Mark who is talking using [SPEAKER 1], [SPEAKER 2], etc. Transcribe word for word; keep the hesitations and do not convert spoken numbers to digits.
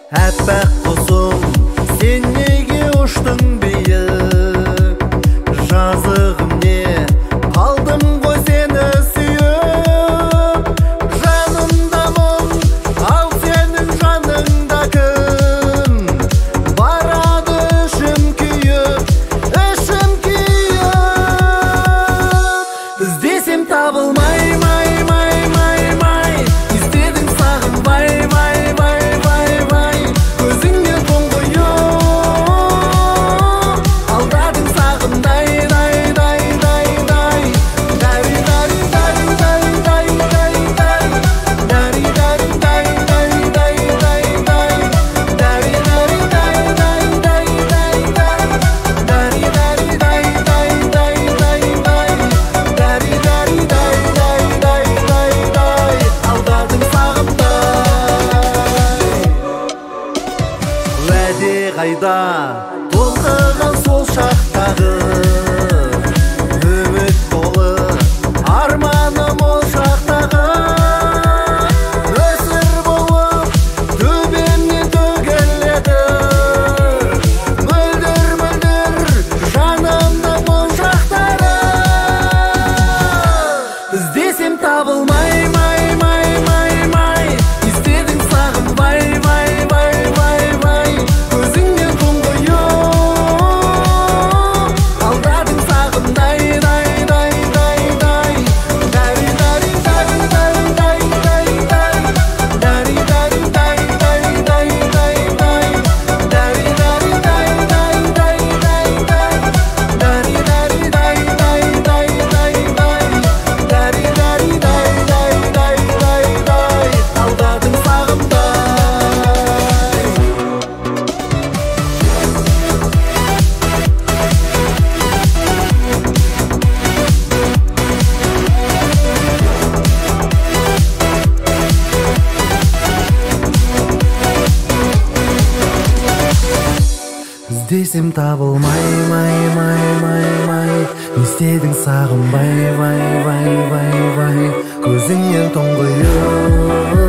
[SPEAKER 1] Әппақ құсым, сен неге ұштың биік? Жазығым не, қалдым ғой сені сүйіп. Жанымдамын, ал сенің жаныңда кім? Барады ішім күйіп, ішім күйіп. Іздесем табылмай, май, май, май, май. Іздедің сағынбай, май, май, май, май. Көзіңнен тұңғиып, алдадың сағымдай, дай, дай, дай, дай. Дари, дари, дари, дари, дай, дай, дай. Дари, дари, дай, дай, дай, дай, дай. Дари, дари, дай, дай, дай, дай, дай. Дари, дари, дай, дай, дай, дай, дай. Дари, дари, дай, дай, дай, дай, дай. Алдадың сағымдай. Уәде қайда, толқыған сол шақтағы. Үміт толы, арманым ол шақтағы. Өсір болып, төбемнен төгіледі. Мөлдір, мөлдір, жанымның ол шақтары. Іздесем табылмай, май, май, май, май. Іздедің сағынбай, май, май, май, май. Көзіңнен тұңғиып, алдадың сағымдай, дай, дай, дай, дай. Дари, дари, дари, дай, дай, дай, дай. Дари, дари, дай, дай, дай, дай, дай. Дари, дари, дай, дай, дай, дай, дай. Дари, дари, дай, дай, дай, дай, дай. Дари, дари, дай, дай, дай, дай, дай. Алдадың сағымдай. Іздесем табылмай, май, май, май, май. Іздедің сағынбай, вай, вай, вай, вай. Көзіңнен тұңғиып,